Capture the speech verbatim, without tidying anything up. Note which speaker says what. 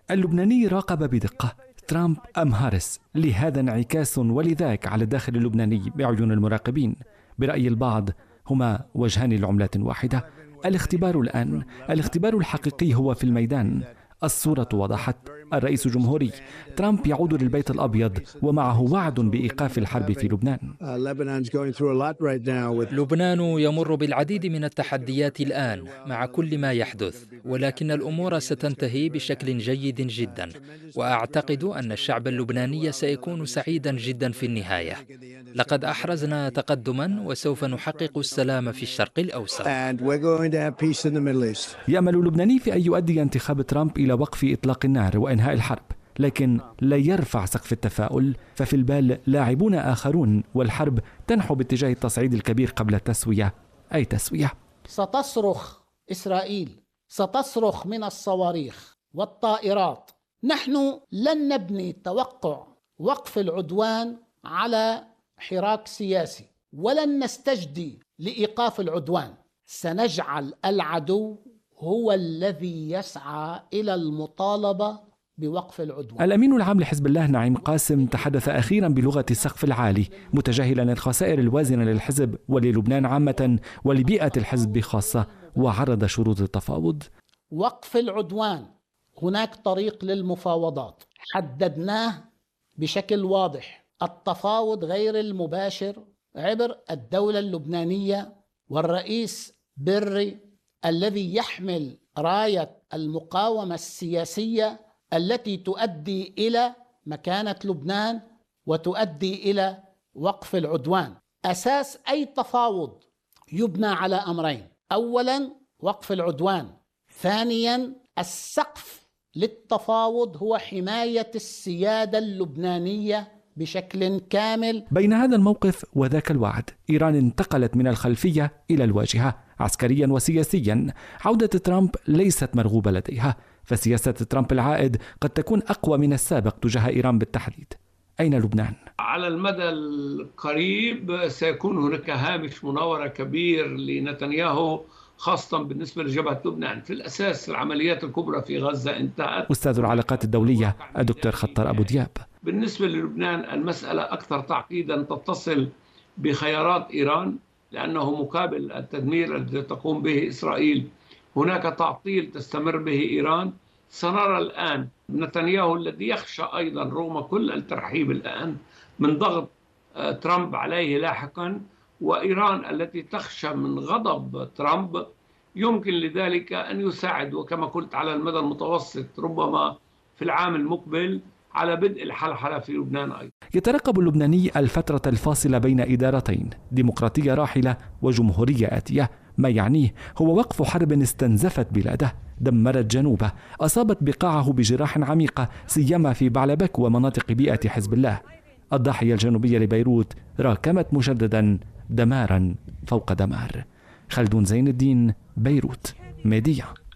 Speaker 1: اللبناني راقب بدقة ترامب أم هاريس، لهذا انعكاس ولذاك على الداخل اللبناني بعيون المراقبين. برأي البعض هما وجهان لعملة واحدة. الاختبار الآن، الاختبار الحقيقي هو في الميدان. الصورة وضحت. الرئيس الجمهوري ترامب يعود للبيت الأبيض ومعه وعد بإيقاف الحرب في لبنان.
Speaker 2: لبنان يمر بالعديد من التحديات الآن مع كل ما يحدث، ولكن الأمور ستنتهي بشكل جيد جدا، وأعتقد أن الشعب اللبناني سيكون سعيدا جدا في النهاية. لقد أحرزنا تقدما وسوف نحقق السلام في الشرق الأوسط.
Speaker 1: يأمل اللبناني في أن يؤدي انتخاب ترامب إلى وقف إطلاق النار وإنهاء الحرب، لكن لا يرفع سقف التفاؤل، ففي البال لاعبون آخرون، والحرب تنحو باتجاه التصعيد الكبير قبل التسوية، أي تسوية.
Speaker 3: ستصرخ إسرائيل، ستصرخ من الصواريخ والطائرات. نحن لن نبني توقع وقف العدوان على حراك سياسي، ولن نستجدي لإيقاف العدوان. سنجعل العدو هو الذي يسعى إلى المطالبة بوقف العدوان.
Speaker 1: الأمين العام لحزب الله نعيم قاسم تحدث أخيرا بلغة السقف العالي، متجاهلا الخسائر الوازنة للحزب وللبنان عامة ولبيئة الحزب بخاصة، وعرض شروط التفاوض.
Speaker 3: وقف العدوان، هناك طريق للمفاوضات حددناه بشكل واضح. التفاوض غير المباشر عبر الدولة اللبنانية والرئيس بري الذي يحمل راية المقاومة السياسية التي تؤدي إلى مكانة لبنان وتؤدي إلى وقف العدوان. أساس أي تفاوض يبنى على أمرين: أولا وقف العدوان، ثانيا السقف للتفاوض هو حماية السيادة اللبنانية بشكل كامل.
Speaker 1: بين هذا الموقف وذاك الوعد، إيران انتقلت من الخلفية إلى الواجهة عسكريا وسياسيا. عودة ترامب ليست مرغوبة لديها، فسياسة ترامب العائد قد تكون أقوى من السابق تجاه إيران بالتحديد. أين لبنان؟
Speaker 4: على المدى القريب سيكون هناك هامش مناورة كبير لنتنياهو، خاصة بالنسبة لجبهة لبنان. في الأساس العمليات الكبرى في غزة انتهت.
Speaker 1: أستاذ العلاقات الدولية الدكتور خطر أبو دياب:
Speaker 4: بالنسبة للبنان المسألة أكثر تعقيدا، تتصل بخيارات إيران، لأنه مقابل التدمير الذي تقوم به إسرائيل هناك تعطيل تستمر به إيران. سنرى الآن نتنياهو الذي يخشى أيضا رغم كل الترحيب الآن من ضغط ترامب عليه لاحقا، وإيران التي تخشى من غضب ترامب. يمكن لذلك أن يساعد، وكما قلت على المدى المتوسط ربما في العام المقبل، على بدء الحلحلة في لبنان أيضا.
Speaker 1: يترقب اللبناني الفترة الفاصلة بين إدارتين، ديمقراطية راحلة وجمهورية آتية. ما يعنيه هو وقف حرب استنزفت بلاده، دمرت جنوبه، أصابت بقاعه بجراح عميقة، سيما في بعلبك ومناطق بيئة حزب الله. الضاحية الجنوبية لبيروت راكمت مجددا دمارا فوق دمار. خلدون زين الدين، بيروت، ميديا.